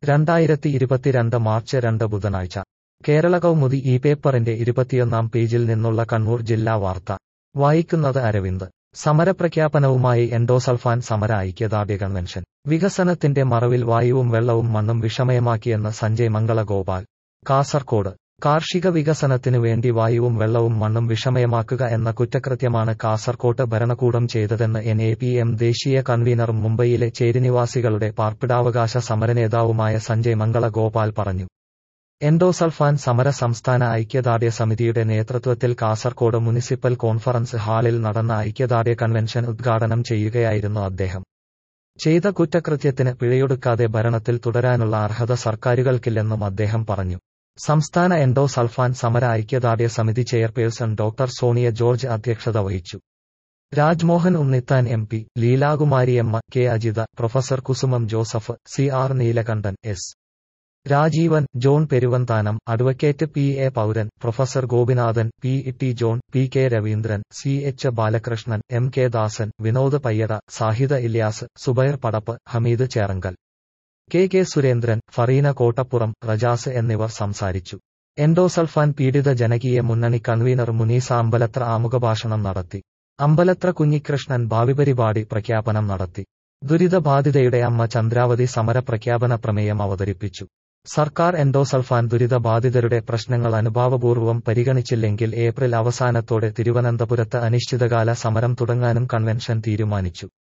2022 March 2 ബുധനാഴ്ച കേരള കൗമുദി ഈ പേപ്പറിന്റെ 21 പേജിൽ നിന്നുള്ള കണ്ണൂർ ജില്ലാ വാർത്ത വായിക്കുന്നത് അരവിന്ദ്. സമരപ്രഖ്യാപനവുമായി എൻഡോസൾഫാൻ സമര ഐക്യദാർഢ്യ കൺവെൻഷൻ. വികസനത്തിന്റെ മറവിൽ വായുവും വെള്ളവും മണ്ണും വിഷമയമാക്കിയെന്ന് സഞ്ജയ് മംഗളഗോപാൽ. കാസർകോട്. കാർഷിക വികസനത്തിനു വേണ്ടി വായുവും വെള്ളവും മണ്ണും വിഷമയമാക്കുക എന്ന കുറ്റകൃത്യമാണ് കാസർകോട്ട് ഭരണകൂടം ചെയ്തതെന്ന് NAPM ദേശീയ കൺവീനറും മുംബൈയിലെ ചേരിനിവാസികളുടെ പാർപ്പിടാവകാശ സമരനേതാവുമായ സഞ്ജയ് മംഗളഗോപാൽ പറഞ്ഞു. എൻഡോസൾഫാൻ സമര സംസ്ഥാന ഐക്യദാർഢ്യ സമിതിയുടെ നേതൃത്വത്തിൽ കാസർകോട് മുനിസിപ്പൽ കോൺഫറൻസ് ഹാളിൽ നടന്ന ഐക്യദാർഢ്യ കൺവെൻഷൻ ഉദ്ഘാടനം ചെയ്യുകയായിരുന്നു അദ്ദേഹം. ചെയ്ത കുറ്റകൃത്യത്തിന് പിഴയൊടുക്കാതെ ഭരണത്തിൽ തുടരാനുള്ള അർഹത സർക്കാരുകൾക്കില്ലെന്നും അദ്ദേഹം പറഞ്ഞു. സംസ്ഥാന എൻഡോസൾഫാൻ സമര ഐക്യദാർഢ്യ സമിതി ചെയർപേഴ്സൺ ഡോക്ടർ സോണിയ ജോർജ് അധ്യക്ഷത വഹിച്ചു. Rajmohan Unnithan MP, Leelakumariyamma, K Ajitha, professor Kusumam Joseph, CR Neelakandan, S Rajeevan, John Peruvanthanam, advocate PA Pouran, professor Gopinathan, PT John, PK Raveendran, CH Balakrishnan, MK Dasan, Vinod Payyada, Sahida Ilyas, Subair Padapp, Hameed Cherankal, KK Surendran, Fareena Kottappuram, Rajas എന്നിവർ സംസാരിച്ചു. എൻഡോസൾഫാൻ പീഡിത ജനകീയ മുന്നണി കൺവീനർ മുനീസ അമ്പലത്ര ആമുഖഭാഷണം നടത്തി. അമ്പലത്ര കുഞ്ഞികൃഷ്ണൻ ഭാവിപരിപാടി പ്രഖ്യാപനം നടത്തി. ദുരിതബാധിതയുടെ അമ്മ ചന്ദ്രാവതി സമരപ്രഖ്യാപന പ്രമേയം അവതരിപ്പിച്ചു. സർക്കാർ എൻഡോസൾഫാൻ ദുരിതബാധിതരുടെ പ്രശ്നങ്ങൾ അനുഭാവപൂർവ്വം പരിഗണിച്ചില്ലെങ്കിൽ ഏപ്രിൽ അവസാനത്തോടെ തിരുവനന്തപുരത്ത് അനിശ്ചിതകാല സമരം തുടങ്ങാനും കൺവെൻഷൻ തീരുമാനിച്ചു.